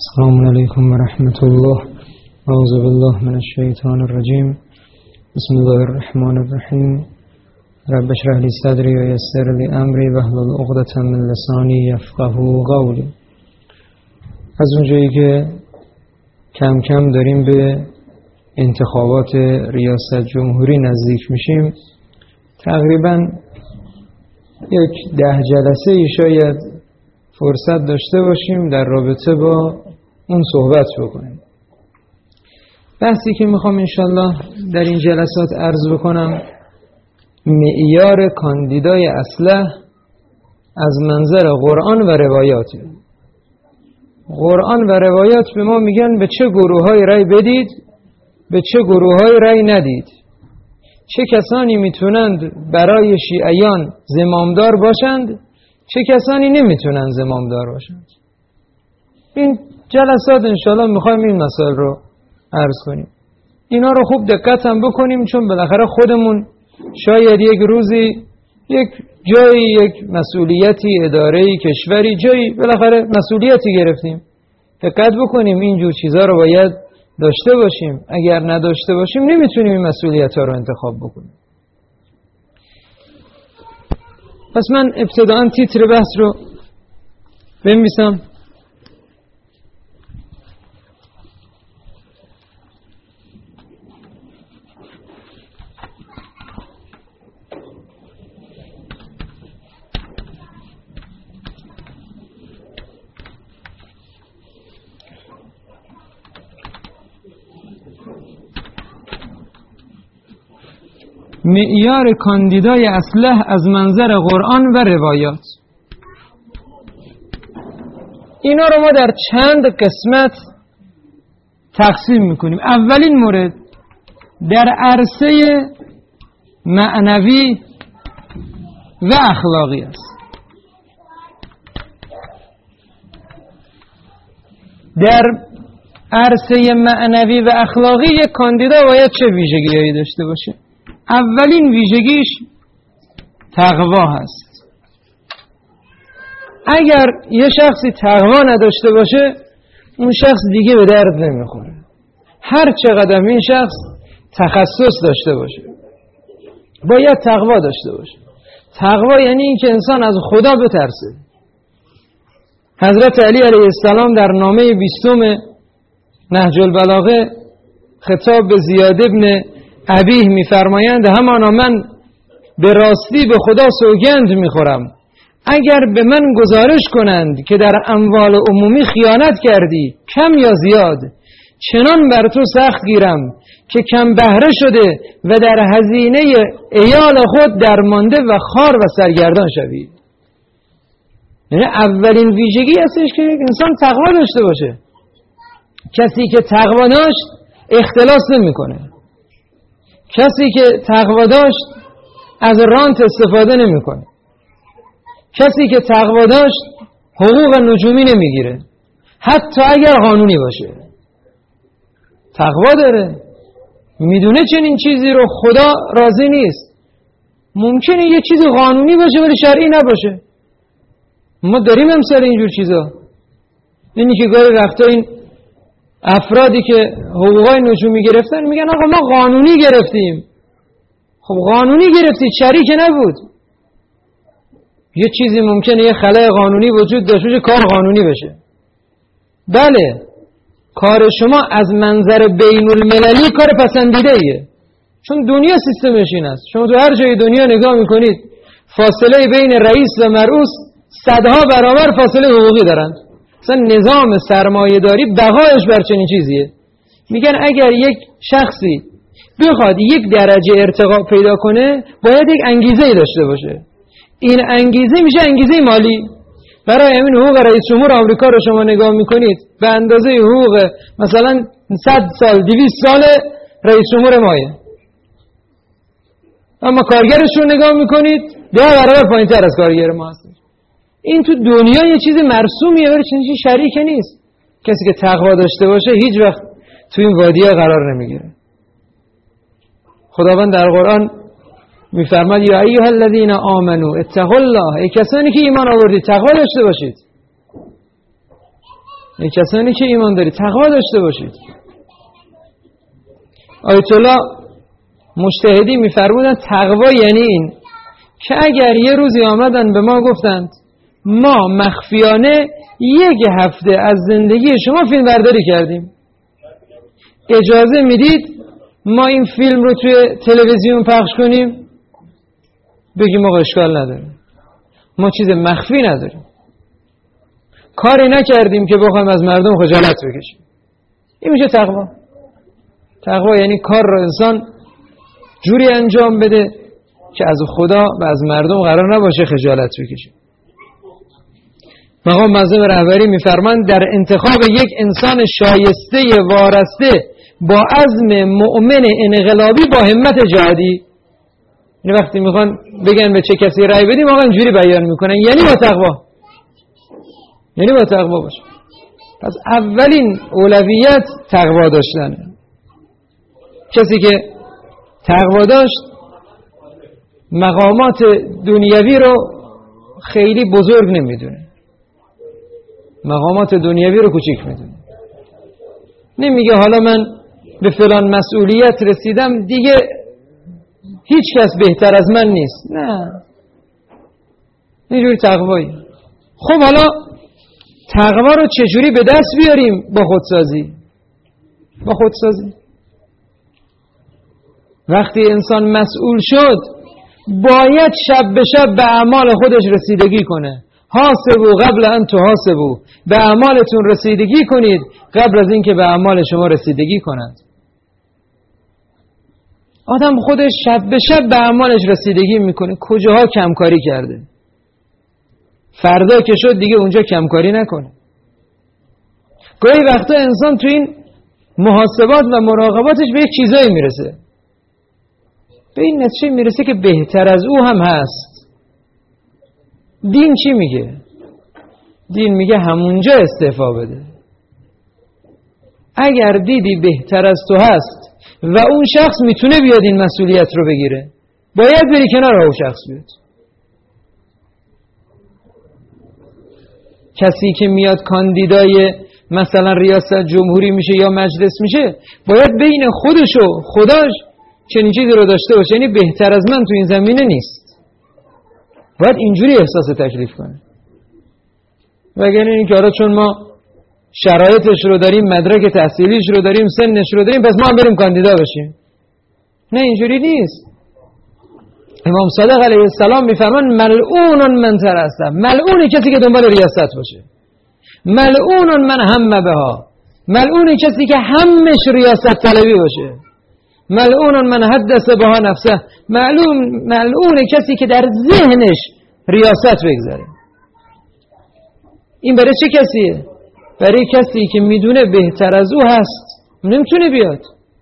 السلام علیکم و رحمت الله. اعوذ بالله من الشیطان الرجیم. بسم الله الرحمن الرحیم. رب اشرح لی صدری و یسر لی امری واحلل عقدة من لسانی یفقهوا قولی. از اونجایی که کم کم داریم به انتخابات ریاست جمهوری نزدیک میشیم، تقریبا یک 10 جلسه ای شاید فرصت داشته باشیم در رابطه با اون صحبت بکنیم. بحثی که میخوام انشالله در این جلسات عرض بکنم معیار کاندیدای اصلح از منظر قرآن و روایات. قرآن و روایات به ما میگن به چه گروه‌های رأی بدید، به چه گروه‌های رأی ندید، چه کسانی میتونند برای شیعیان زمامدار باشند، چه کسانی نمیتونن زمامدار باشند. این جلسات انشاءالله میخوایم این مسائل رو عرض کنیم. اینا رو خوب دقت هم بکنیم، چون بالاخره خودمون شاید یک روزی یک جایی، یک مسئولیتی، اداره‌ای، کشوری، جایی بالاخره مسئولیتی گرفتیم. دقت بکنیم اینجور چیزا رو باید داشته باشیم. اگر نداشته باشیم نمیتونیم این مسئولیت‌ها رو انتخاب بکنیم. پس من ابتداءً تیتر بحث رو بنویسم. معیار کاندیدای اصلح از منظر قرآن و روایات. اینا رو ما در چند قسمت تقسیم میکنیم. اولین مورد در عرصه معنوی و اخلاقی است. در عرصه معنوی و اخلاقی یک کاندیدا باید چه ویژگی‌هایی داشته باشه؟ اولین ویژگیش تقوا هست. اگر یه شخصی تقوا نداشته باشه اون شخص دیگه به درد نمیخوره، هر چقدر این شخص تخصص داشته باشه. باید تقوا داشته باشه. تقوا یعنی این که انسان از خدا بترسه. حضرت علی علیه السلام در نامه 20 نهج البلاغه خطاب به زیاد ابن ابیه میفرمایند همانا من به راستی به خدا سوگند میخورم اگر به من گزارش کنند که در اموال عمومی خیانت کردی کم یا زیاد، چنان بر تو سخت گیرم که کم بهره شده و در هزینه عیال خود درمانده و خوار و سرگردان شوی. یعنی اولین ویژگی هستش که انسان تقوا داشته باشه. کسی که تقوا داشت اختلاس نمیکنه. کسی که تقوا داشت از رانت استفاده نمیکنه. کسی که تقوا داشت حقوق نجومی نمیگیره، حتی اگر قانونی باشه. تقوا داره، میدونه چنین چیزی رو خدا راضی نیست. ممکنه یه چیزی قانونی باشه ولی شرعی نباشه. ما داریم امثال اینجور چیزا. اینی که گاهی وقتا این افرادی که حقوقای نجومی گرفتن میگن آقا ما قانونی گرفتیم. خب قانونی گرفتی، شرعی که نبود. یه چیزی ممکنه یه خلأ قانونی وجود داشته باشه کار قانونی بشه. بله، کار شما از منظر بین المللی کار پسندیده ایه، چون دنیا سیستمش این است. شما تو هر جای دنیا نگاه میکنید فاصله بین رئیس و مرئوس صدها برابر فاصله حقوقی دارند. مثلا نظام سرمایه‌داری بقایش بر چنین چیزیه. میگن اگر یک شخصی بخواد یک درجه ارتقا پیدا کنه باید یک انگیزه‌ای داشته باشه. این انگیزه میشه انگیزه مالی. برای همین حقوق رئیس جمهور آمریکا رو شما نگاه میکنید به اندازه حقوق مثلا 100 سال 200 سال رئیس جمهور مایه، اما کارگرش رو نگاه میکنید 10 برابر پایین‌تر از کارگر ما هست. این تو دنیا یه چیز مرسومیه ولی چیزی شرعی که نیست. کسی که تقوا داشته باشه هیچ وقت تو این وادی‌ها قرار نمیگیره. خداوند در قرآن میفرماد یا ایها الذین آمنوا اتقوا الله، ای کسانی که ایمان آوردید تقوا داشته باشید. ای کسانی که ایمان دارید تقوا داشته باشید. آیت الله مجتهدی میفرمودن تقوا یعنی این که اگر یه روزی آمدن به ما گفتند ما مخفیانه 1 هفته از زندگی شما فیلم برداری کردیم، اجازه میدید ما این فیلم رو توی تلویزیون پخش کنیم؟ بگیم آقا اشکال نداره، ما چیز مخفی نداریم، کاری نکردیم که بخوایم از مردم خجالت بکشیم. این میشه تقوا. تقوا یعنی کار رو انسان جوری انجام بده که از خدا و از مردم قرار نباشه خجالت بکشه. مقام معظم رهبری میفرماند در انتخاب یک انسان شایسته وارسته با عزم مؤمن انقلابی با همت جهادی، یعنی وقتی میخوان بگن به چه کسی رأی بدیم آقا اینجوری بیان میکنن، یعنی با تقوا، یعنی با تقوا باشه. پس اولین اولویت تقوا داشتنه. کسی که تقوا داشت مقامات دنیوی رو خیلی بزرگ نمیدونه، مقامات دنیوی رو کوچیک میدونه. نمیگه حالا من به فلان مسئولیت رسیدم دیگه هیچ کس بهتر از من نیست، نه، اینجوری تقوایی. خب حالا تقوا رو چجوری به دست بیاریم؟ با خودسازی. با خودسازی. وقتی انسان مسئول شد باید شب به شب به اعمال خودش رسیدگی کنه. حاسبوا قبل ان تحاسبوا، به اعمالتون رسیدگی کنید قبل از اینکه به اعمال شما رسیدگی کنند. آدم خودش شب به شب به اعمالش رسیدگی میکنه، کجاها کمکاری کرده، فردا که شد دیگه اونجا کمکاری نکنه. گاهی وقتا انسان تو این محاسبات و مراقباتش به یک چیزایی میرسه، به این نتیجه میرسه که بهتر از او هم هست. دین چی میگه؟ دین میگه همونجا استعفا بده. اگر دیدی بهتر از تو هست و اون شخص میتونه بیاد این مسئولیت رو بگیره، باید بری کنار اون شخص بیاد. کسی که میاد کاندیدای مثلا ریاست جمهوری میشه یا مجلس میشه، باید بین خودش و خداش چنین چیزی رو داشته باشه، یعنی بهتر از من تو این زمینه نیست، باید اینجوری احساس تکلیف کنه. وگرنه این که آره چون ما شرایطش رو داریم، مدرک تحصیلیش رو داریم، سنش رو داریم، پس ما هم بریم کاندیدا بشیم. نه، اینجوری نیست. امام صادق علیه السلام میفرمان ملعون من ترسه، ملعون کسی که دنبال ریاست باشه، ملعون من هم بها، ملعون کسی که همش ریاست طلبی باشه، ملعون من حدث بها نفسه، ملعون کسی که در ذهنش ریاست بگذاره. این برای چه کسیه؟ برای کسی که میدونه بهتر از او هست، نمیتونه بیاد.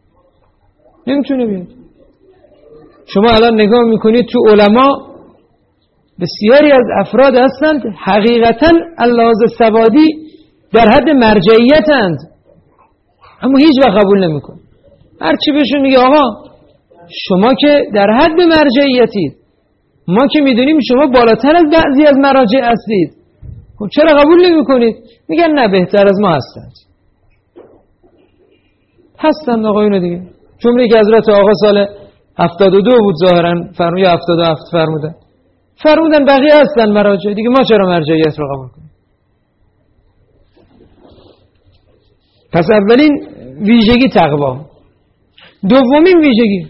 شما الان نگاه میکنید تو علما بسیاری از افراد هستند حقیقتا اللحاظ سوادی در حد مرجعیتند، اما هیچ وقت قبول نمیکن. هرچی بهشون میگه آقا شما که در حد مرجعیتید، ما که میدونیم شما بالاتر از بعضی از مراجع هستید، خب چرا قبول نمیکنید؟ میگن نه بهتر از ما هستند آقایون دیگه. جمله که حضرت آقا سال 72 بود ظاهرا فرمود یا 77 فرمودن بقیه هستن مراجع دیگه، ما چرا مرجعیت رو قبول کنیم؟ پس اولین ویژگی تقوا. دومین ویژگی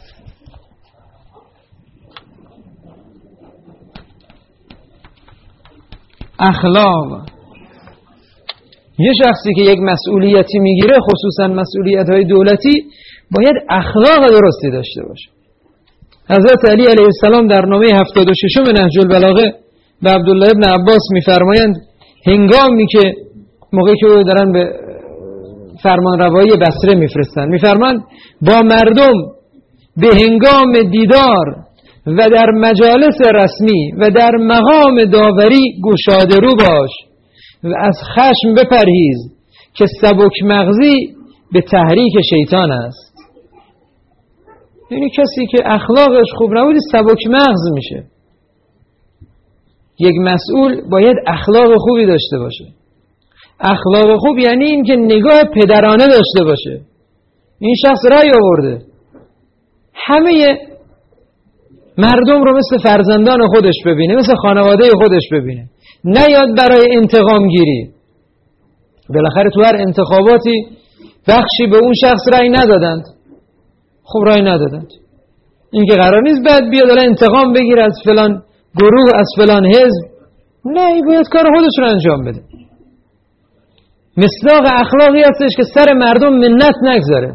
اخلاق. یه شخصی که یک مسئولیتی میگیره، خصوصا مسئولیت‌های دولتی، باید اخلاق درستی داشته باشه. حضرت علی علیه السلام در نامه 76 نهج البلاغه به عبدالله ابن عباس میفرمایند هنگامی که موقعی که او دارن به فرمانروایی بصره میفرستن، میفرمایند با مردم به هنگام دیدار و در مجالس رسمی و در مقام داوری گشاده رو باش و از خشم بپرهیز که سبک مغزی به تحریک شیطان است. یعنی کسی که اخلاقش خوب نبودی سبک مغز میشه. یک مسئول باید اخلاق خوبی داشته باشه. اخلاق خوب یعنی این که نگاه پدرانه داشته باشه. این شخص رأی آورده همه مردم رو مثل فرزندان خودش ببینه، مثل خانواده خودش ببینه، نیاد برای انتقام گیری. بالاخره تو هر انتخاباتی بخشی به اون شخص رأی ندادند. خب رأی ندادند، این که قرار نیست بعد بیاد الان انتقام بگیره از فلان گروه، از فلان حزب. نه، این باید کار خودش رو انجام بده. مصداق اخلاقی هستش که سر مردم منت نگذاره.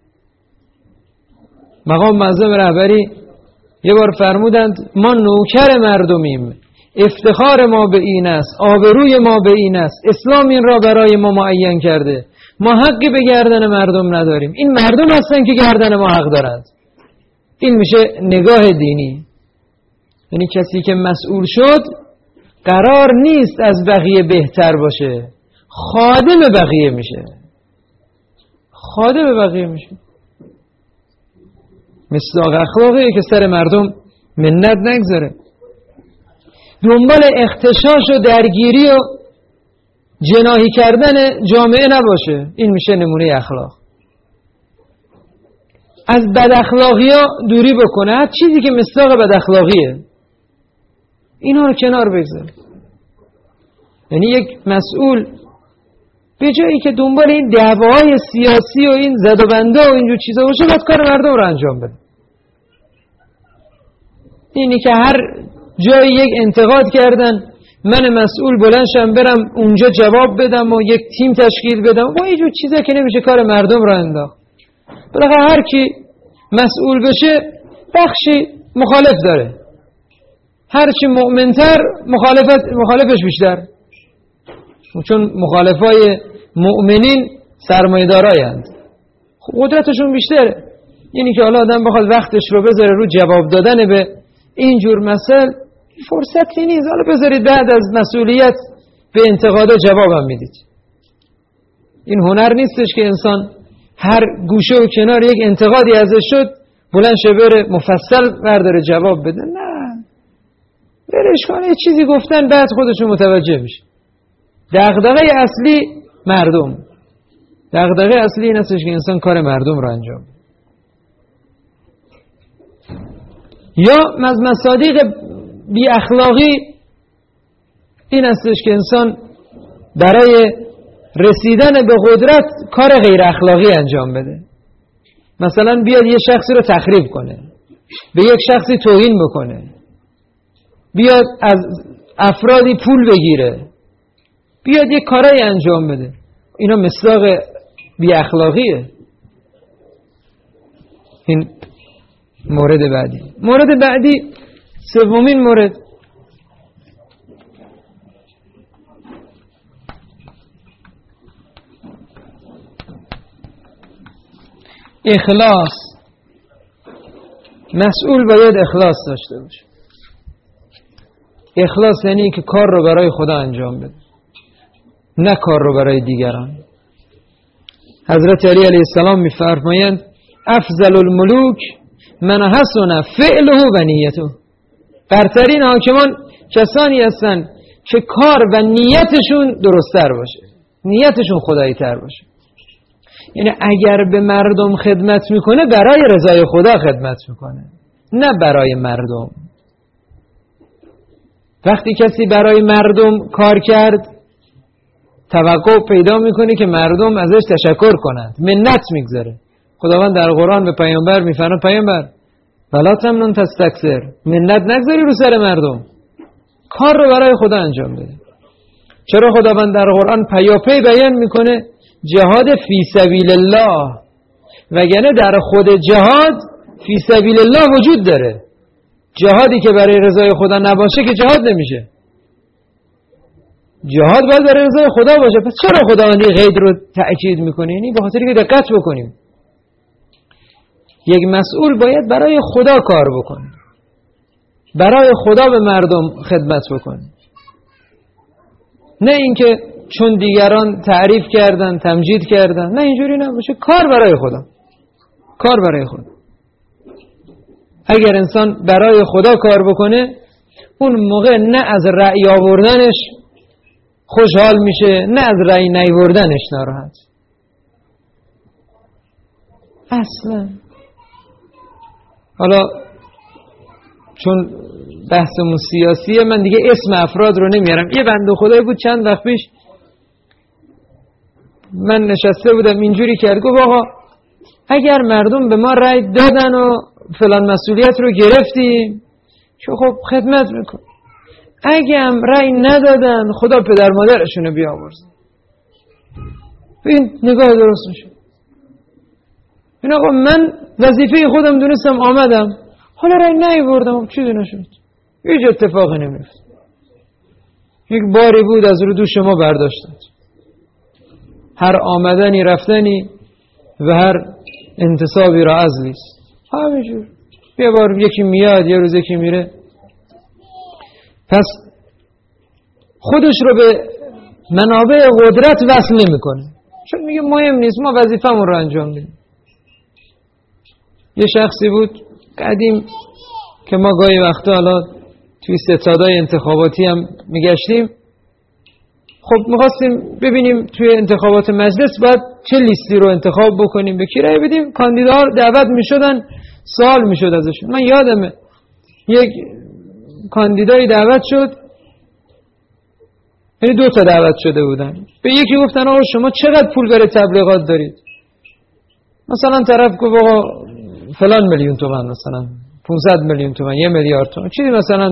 مقام معظم رهبری یه بار فرمودند ما نوکر مردمیم، افتخار ما به این است، آبروی ما به این است، اسلام این را برای ما معین کرده، ما حقی به گردن مردم نداریم، این مردم هستن که گردن ما حق دارند. این میشه نگاه دینی. یعنی کسی که مسئول شد قرار نیست از بقیه بهتر باشه، خادم بقیه میشه، خادم بقیه میشه. مصداق اخلاقیه که سر مردم منت نگذاره، دنبال اختشاش و درگیری و جناحی کردن جامعه نباشه. این میشه نمونه اخلاق. از بد اخلاقی ها دوری بکنه، هر چیزی که مصداق بد اخلاقیه اینها رو کنار بگذاره. یعنی یک مسئول به جایی که دنبال این دعواهای سیاسی و این زد و بنده و اینجور چیزا باشه، باید کار مردم رو انجام بده. اینی که هر جایی یک انتقاد کردن من مسئول بلندشم برم اونجا جواب بدم و یک تیم تشکیل بدم و اینجور چیزا که نمیشه کار مردم رو انداخت. بالاخره هر کی مسئول بشه بخشی مخالف داره، هرچی مؤمنتر مخالفش بیشتر، چون مخالفای مؤمنین سرمایه‌دارایند، قدرتشون بیشتره. اینی که حالا آدم بخواد وقتش رو بذاره رو جواب دادن به اینجور مسائل فرصتی نیست. حالا بذارید بعد از مسئولیت به انتقادا جوابم میدید. این هنر نیستش که انسان هر گوشه و کنار یک انتقادی ازش شد بلند شه بره مفصل برداره جواب بده. نه، برش کنه یه چیزی گفتن بعد خودشون متوجه میشه. دغدغه اصلی مردم، دغدغه اصلی این هستش که انسان کار مردم رو انجام بده. یا از مصادیق بی اخلاقی این هستش که انسان برای رسیدن به قدرت کار غیر اخلاقی انجام بده. مثلا بیاد یه شخصی رو تخریب کنه، به یک شخصی توهین بکنه، بیاد از افرادی پول بگیره، بیاد یک کارایی انجام بده. اینا مصداق بی اخلاقیه. این مورد بعدی سومین مورد، اخلاص. مسئول باید اخلاص داشته باشه. اخلاص یعنی که کار رو برای خدا انجام بده، نه کار رو برای دیگران. حضرت علی علیه السلام می‌فرمایند افضل الملوک من حسن فعله و نیته. برترین حاکمان کسانی هستند که کار و نیتشون درست‌تر باشه، نیتشون خدایی تر باشه. یعنی اگر به مردم خدمت میکنه برای رضای خدا خدمت میکنه، نه برای مردم. وقتی کسی برای مردم کار کرد توقع پیدا میکنه که مردم ازش تشکر کنند، منت میگذاره. خداوند در قرآن به پیامبر میفرماید پیامبر ولا تمنن تستکثر، منت نگذاری رو سر مردم، کار رو برای خدا انجام بده. چرا خداوند در قرآن پیاپی بیان میکنه جهاد فی سبیل الله، وگرنه در خود جهاد فی سبیل الله وجود داره. جهادی که برای رضای خدا نباشه که جهاد نمیشه. جهاد باید برای رضای خدا باشه. پس چرا خداوند قید رو تأکید میکنه؟ یعنی به خاطر که دقت بکنیم یک مسئول باید برای خدا کار بکنه، برای خدا به مردم خدمت بکنه، نه اینکه چون دیگران تعریف کردن تمجید کردن، نه اینجوری نباشه. کار برای خدا، کار برای خدا. اگر انسان برای خدا کار بکنه اون موقع نه از رأی آوردنش خوشحال میشه، نه از رأی نیوردنش ناراحت. اصلا حالا چون بحثمون سیاسیه من دیگه اسم افراد رو نمیارم. یه بنده خدایی بود چند وقت پیش من نشسته بودم اینجوری کرد، گفت آقا اگر مردم به ما رأی دادن و فلان مسئولیت رو گرفتیم که خب خدمت میکن، اگه هم رأی ندادن خدا پدر مادرشونو بیاورزه. این نگاه درست میشه. این آقا من وظیفه خودم دونستم آمدم، حالا رأی نیاوردم چیزی نشد، هیچ اتفاقی نمیفته. یک باری بود از رو دوش ما برداشتند. هر آمدنی رفتنی و هر انتصابی را عزلیست. همینجور یه بار یکی میاد یه روز یکی میره. پس خودش رو به منابع قدرت وصل نمیکنه، چون میگه مهم نیست، ما وظیفه‌مون رو انجام میدیم. یه شخصی بود قدیم که ما گاهی وقتا حالا توی ستادای انتخاباتی هم میگشتیم، خب میخواستیم ببینیم توی انتخابات مجلس باید چه لیستی رو انتخاب بکنیم، به کی رأی بدیم. کاندیداها دعوت میشدن، سوال میشد ازشون. من یادمه یک کاندیدایی دعوت شد، یعنی 2 تا دعوت شده بودن. به یکی گفتن آقا شما چقدر پول برای تبلیغات دارید؟ مثلا طرف گفت آقا فلان میلیون تومان، مثلا 500 میلیون تومان، 1 میلیارد تومان، چیزی مثلا.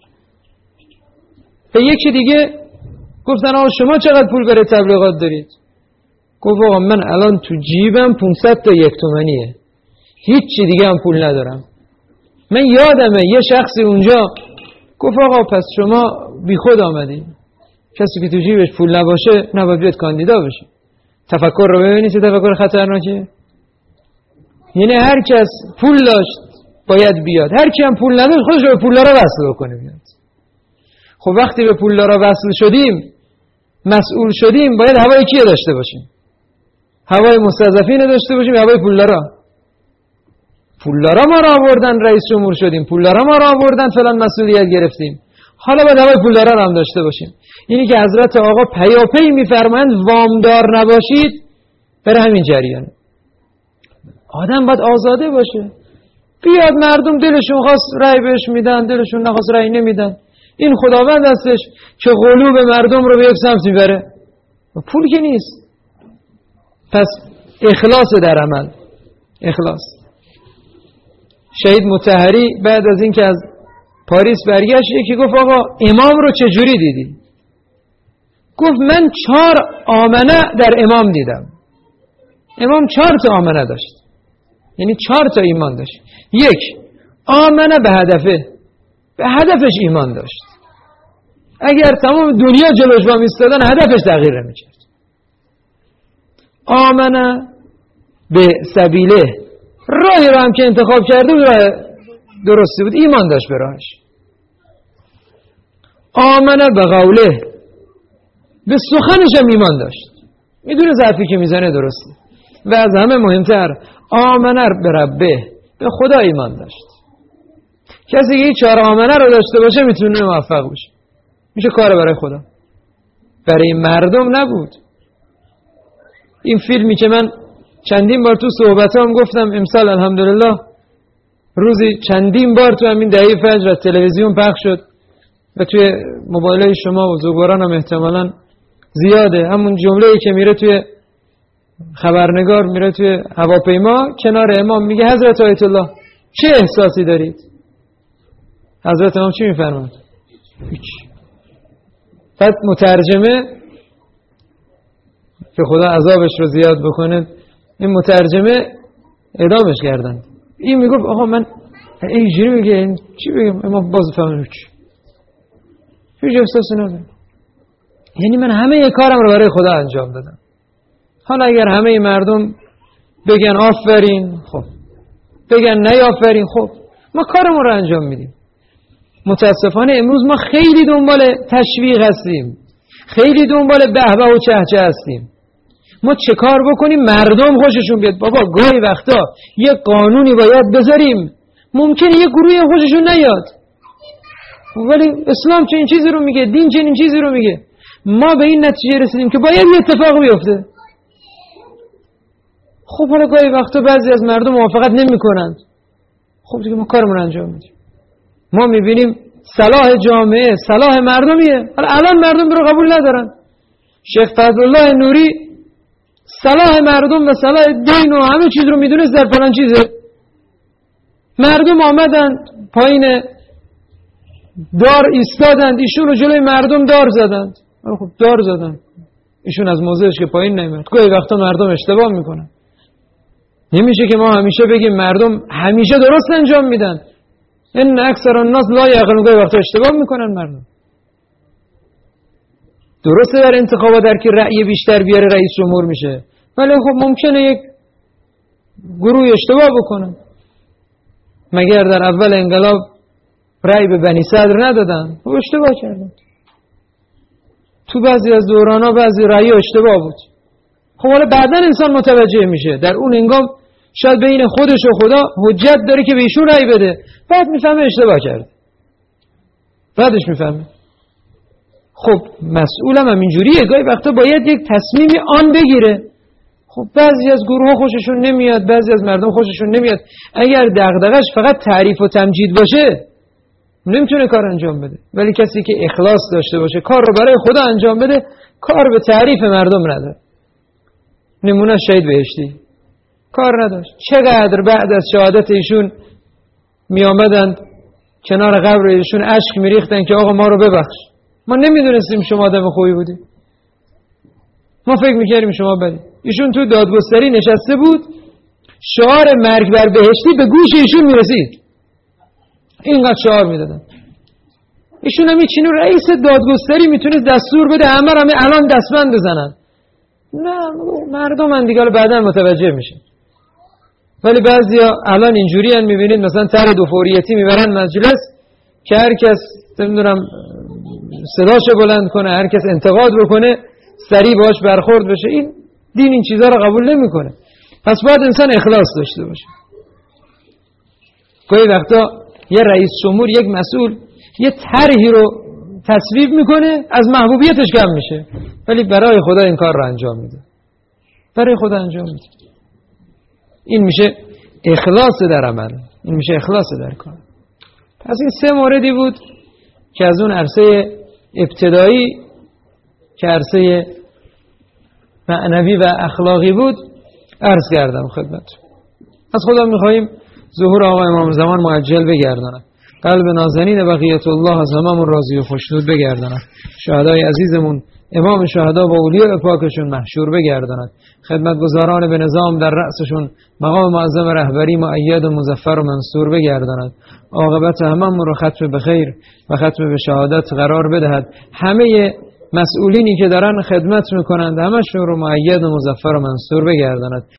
به یکی دیگه گفتن آقا شما چقدر پول برای تبلیغات دارید؟ گفت آقا من الان تو جیبم 500 تا 1 تومانیه، هیچ چی دیگه هم پول ندارم. من یادمه یه شخصی اونجا گفت آقا پس شما بی خود آمدی، کسی که تو جیبش پول نباشه نباید بیاد کاندیدا بشه. تفکر رو ببینید چه تفکر خطرناکه. یعنی هر کس پول داشت باید بیاد، هر کی هم پول نداشت خودش رو به پولدارا وصل بکنه بیاد. خب وقتی به پولدارا وصل شدیم، مسئول شدیم، باید هوای کیه داشته باشیم؟ هوای مستضعفین داشته باشیم، هوای پولدارا. پولدارا ما را آوردن رئیس جمهور شدیم، پولدارا ما را آوردن فلان مسئولیت گرفتیم، حالا باید هوای پولدارا رو هم داشته باشیم. اینی که حضرت آقا پیاپی میفرمایند وامدار نباشید، برای همین جریان آدم باید آزاده باشه. بیاد مردم دلشون خواست رأی بهش میدن، دلشون نخواست رأی نمیدن. این خداوند هستش که قلوب مردم رو به یک سمت میبره، پول که نیست. پس اخلاص در عمل، اخلاص. شهید مطهری بعد از اینکه از پاریس برگشت یکی گفت آقا امام رو چجوری دیدی؟ گفت من 4 آمنه در امام دیدم. امام 4 تا آمنه داشت، یعنی 4 تا ایمان داشت. 1 آمنه به هدفه، به هدفش ایمان داشت. اگر تمام دنیا جلوش وام ایستادن هدفش تغییر نمی‌کرد. آمنه به سبیله، راهی رو هم که انتخاب کرده بود راه درستی بود، ایمان داشت به راهش. آمنه به قوله، به سخنش هم ایمان داشت، میدونه ظرفی که میزنه درسته. و از همه مهمتر آمنه به ربه، به خدا ایمان داشت. کسی که این 4 آمنه رو داشته باشه میتونه موفق باشه، میشه کار برای خدا، برای مردم نبود. این فیلمی که من چندین بار تو صحبتام گفتم امسال الحمدلله روزی چندین بار تو همین دهه فجر تلویزیون پخش شد و توی موبایلای شما و زوگواران هم احتمالاً زیاده. همون جمله‌ای که میره توی خبرنگار، میره توی هواپیما کنار امام میگه حضرت آیت الله چه احساسی دارید؟ حضرت امام چی میفرماید؟ هیچ. بعد مترجمه که خدا عذابش رو زیاد بکنه، این مترجمه اعدامش کردن. این میگفت آقا من اینجوری میگه چی بگم؟ امام باز فهمید هیچ احساسی ندارم. یعنی من همه کارم رو برای خدا انجام دادم. حالا اگر همه مردم بگن آفرین، خب بگن نه آفرین، خب ما کارمون رو انجام میدیم. متاسفانه امروز ما خیلی دنبال تشویق هستیم، خیلی دنبال بهبه و چهچه هستیم. ما چه کار بکنیم مردم خوششون بیاد؟ بابا گاهی وقتا یه قانونی باید بذاریم، ممکنه یه گروهی خوششون نیاد، ولی اسلام چنین چیزی رو میگه، دین چنین چیزی رو میگه. ما به این نتیجه رسیدیم که باید یه اتفاق بیفته. خب حالا گاهی وقتا بعضی از مردم موافقت نمی‌کنند، خب دیگه ما کارمون انجام میدیم. ما میبینیم صلاح جامعه صلاح مردمیه، حالا الان مردم رو قبول ندارن. شیخ فضلالله نوری صلاح مردم و صلاح دین و همه چیز رو میدونست در فلان چیزه. مردم آمدند پایین دار ایستادند، ایشون رو جلوی مردم دار زدند. خب دار زدند، ایشون از موضعش که پایین نیامد. گاهی وقتا مردم اشتباه میکنن. نمیشه که ما همیشه بگیم مردم همیشه درست انجام میدن. این اکثر الناس لا یعقلون، گاهی وقتا اشتباه میکنن مردم. درسته در انتخابات در که رأی بیشتر بیاره رئیس جمهور میشه، ولی خب ممکنه یک گروه اشتباه بکنن. مگر در اول انقلاب رأی به بنی صدر ندادن؟ خب اشتباه کردن. تو بعضی از دورانا بعضی رأی اشتباه بود. خب حالا بعداً انسان متوجه میشه، در اون هنگام شاید بین خودش و خدا حجت داره که به ایشون رأی بده، بعد میفهمه اشتباه کرده، بعدش میفهمه. خب مسئولم هم اینجوریه، گاهی وقتا باید یک تصمیمی آن بگیره. خب بعضی از گروه خوششون نمیاد، بعضی از مردم خوششون نمیاد. اگر دغدغش فقط تعریف و تمجید باشه نمیتونه کار انجام بده، ولی کسی که اخلاص داشته باشه کار رو برای خدا انجام بده، کار به تعریف مردم نداره. نمونه شهید بهشتی کار نداشت. چقدر بعد از شهادت ایشون می آمدند کنار قبر ایشون اشک می ریختن که آقا ما رو ببخش، ما نمیدونستیم شما آدم خوبی بودی، ما فکر میکردیم شما بدی. ایشون تو دادگستری نشسته بود، شعار مرگ بر بهشتی به گوش ایشون میرسید، اینقدر شعار میدادن. ایشون هم چینو رئیس دادگستری میتونست دستور بده همه الان دستبند بزنن. نه مردم من دیگه بعدا متوجه میشه. ولی بعضیا الان اینجوری ان، میبینید مثلا طرح دوفوریتی میبرن مجلس که هر کس نمیدونم صداشو بلند کنه، هر کس انتقاد بکنه سریع باش برخورد بشه. این دین این چیزا رو قبول نمیکنه. پس باید انسان اخلاص داشته باشه. گاهی وقتا یه رئیس جمهور، یک مسئول یه طرحی رو تصویب میکنه، از محبوبیتش کم میشه، ولی برای خدا این کار رو انجام میده، برای خدا انجام میده. این میشه اخلاص در عمل، این میشه اخلاص در کار. پس این سه موردی بود که از اون عرصه ابتدایی که عرصه معنوی و اخلاقی بود عرض کردم خدمت. از خدا میخواییم ظهور آقا امام زمان معجل بگرداند، قلب نازنین بقیت الله از هممون راضی و خوشنود بگرداند، شهدای عزیزمون امام شهدا با اولیاء پاکشون محشور بگرداند، خدمتگزاران به نظام در رأسشون مقام معظم رهبری مؤید و مظفر و منصور بگرداند، عاقبت هممون رو ختم به خیر و ختم به شهادت قرار بدهد، همه مسئولینی که دارن خدمت میکنند همشون رو مؤید و مظفر و منصور بگرداند.